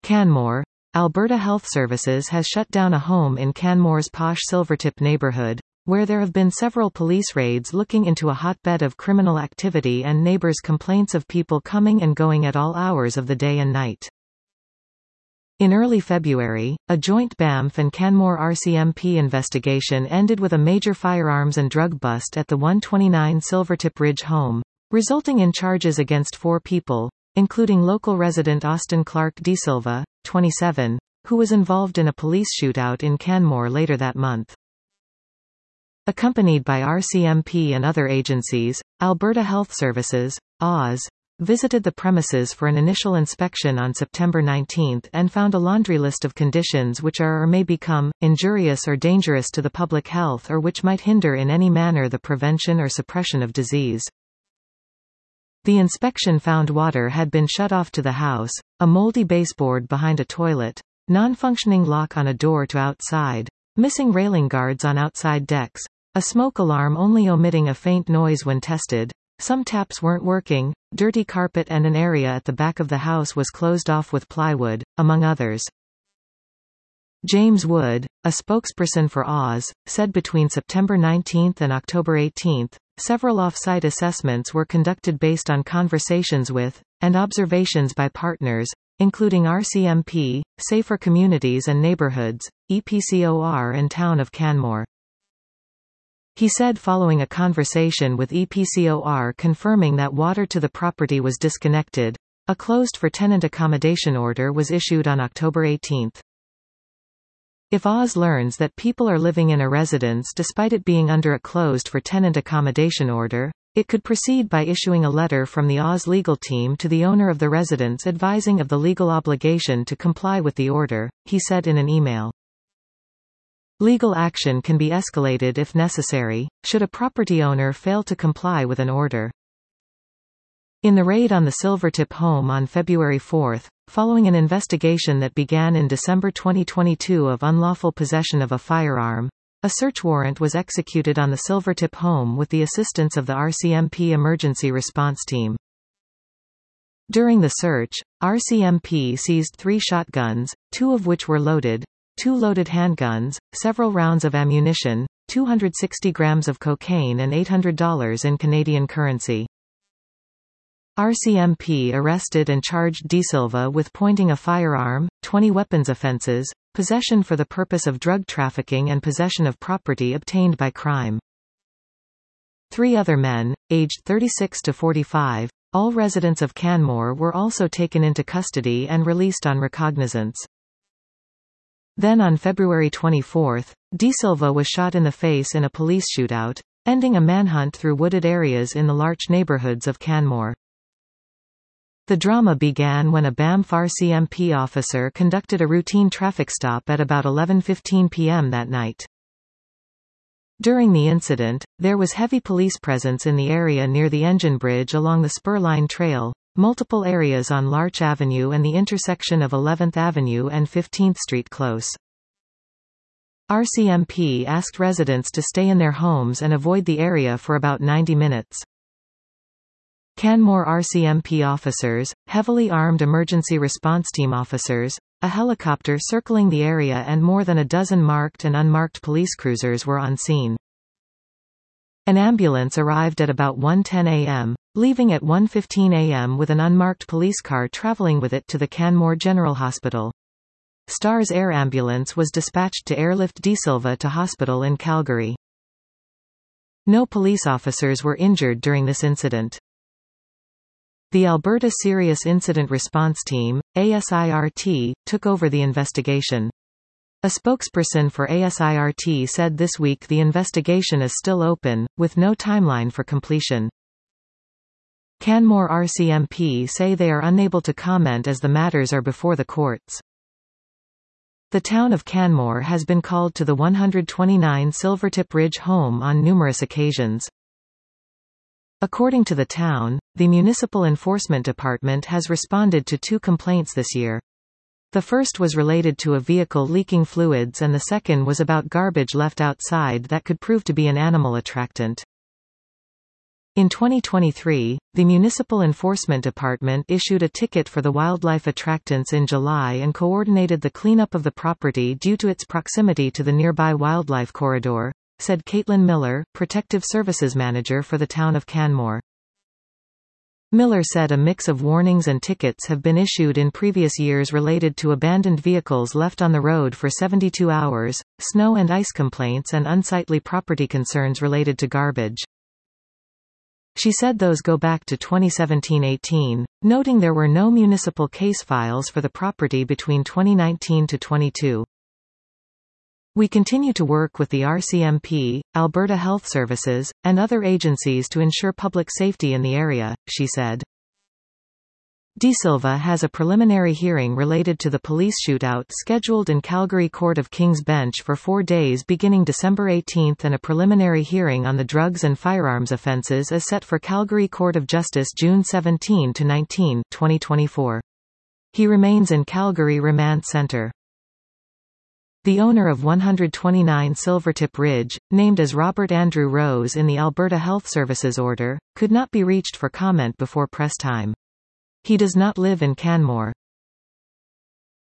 Canmore, Alberta Health Services has shut down a home in Canmore's posh Silvertip neighbourhood, where there have been several police raids looking into a hotbed of criminal activity and neighbours' complaints of people coming and going at all hours of the day and night. In early February, a joint Banff and Canmore RCMP investigation ended with a major firearms and drug bust at the 129 Silvertip Ridge home, resulting in charges against 4 people, including local resident Austin Clark DeSilva, 27, who was involved in a police shootout in Canmore later that month. Accompanied by RCMP and other agencies, Alberta Health Services, AHS, visited the premises for an initial inspection on September 19 and found a laundry list of conditions which are or may become injurious or dangerous to the public health or which might hinder in any manner the prevention or suppression of disease. The inspection found water had been shut off to the house, a moldy baseboard behind a toilet, non-functioning lock on a door to outside, missing railing guards on outside decks, a smoke alarm only emitting a faint noise when tested, some taps weren't working, dirty carpet and an area at the back of the house was closed off with plywood, among others. James Wood, a spokesperson for AHS, said between September 19 and October 18, several off-site assessments were conducted based on conversations with, and observations by partners, including RCMP, Safer Communities and Neighborhoods, EPCOR and Town of Canmore. He said following a conversation with EPCOR confirming that water to the property was disconnected, a closed-for-tenant accommodation order was issued on October 18. If AHS learns that people are living in a residence despite it being under a closed-for-tenant accommodation order, it could proceed by issuing a letter from the AHS legal team to the owner of the residence advising of the legal obligation to comply with the order, he said in an email. Legal action can be escalated if necessary, should a property owner fail to comply with an order. In the raid on the Silvertip home on February 4, following an investigation that began in December 2022 of unlawful possession of a firearm, a search warrant was executed on the Silvertip home with the assistance of the RCMP Emergency Response Team. During the search, RCMP seized 3 shotguns, 2 of which were loaded, 2 loaded handguns, several rounds of ammunition, 260 grams of cocaine and $800 in Canadian currency. RCMP arrested and charged DeSilva with pointing a firearm, 20 weapons offenses, possession for the purpose of drug trafficking and possession of property obtained by crime. 3 other men, aged 36 to 45, all residents of Canmore, were also taken into custody and released on recognizance. Then on February 24, DeSilva was shot in the face in a police shootout, ending a manhunt through wooded areas in the Larch neighborhoods of Canmore. The drama began when a Banff RCMP officer conducted a routine traffic stop at about 11:15 p.m. that night. During the incident, there was heavy police presence in the area near the engine bridge along the Spurline Trail, multiple areas on Larch Avenue and the intersection of 11th Avenue and 15th Street close. RCMP asked residents to stay in their homes and avoid the area for about 90 minutes. Canmore RCMP officers, heavily armed emergency response team officers, a helicopter circling the area and more than a dozen marked and unmarked police cruisers were on scene. An ambulance arrived at about 1:10 a.m., leaving at 1:15 a.m. with an unmarked police car traveling with it to the Canmore General Hospital. STARS Air Ambulance was dispatched to airlift DeSilva to hospital in Calgary. No police officers were injured during this incident. The Alberta Serious Incident Response Team, ASIRT, took over the investigation. A spokesperson for ASIRT said this week the investigation is still open, with no timeline for completion. Canmore RCMP say they are unable to comment as the matters are before the courts. The town of Canmore has been called to the 129 Silvertip Ridge home on numerous occasions. According to the town, the Municipal Enforcement Department has responded to 2 complaints this year. The first was related to a vehicle leaking fluids and the second was about garbage left outside that could prove to be an animal attractant. In 2023, the Municipal Enforcement Department issued a ticket for the wildlife attractants in July and coordinated the cleanup of the property due to its proximity to the nearby wildlife corridor, said Caitlin Miller, Protective Services Manager for the town of Canmore. Miller said a mix of warnings and tickets have been issued in previous years related to abandoned vehicles left on the road for 72 hours, snow and ice complaints and unsightly property concerns related to garbage. She said those go back to 2017-18, noting there were no municipal case files for the property between 2019 to 22. We continue to work with the RCMP, Alberta Health Services, and other agencies to ensure public safety in the area, she said. De Silva has a preliminary hearing related to the police shootout scheduled in Calgary Court of King's Bench for 4 days beginning December 18 and a preliminary hearing on the drugs and firearms offences is set for Calgary Court of Justice June 17 to 19, 2024. He remains in Calgary Remand Centre. The owner of 129 Silvertip Ridge, named as Robert Andrew Rose in the Alberta Health Services order, could not be reached for comment before press time. He does not live in Canmore.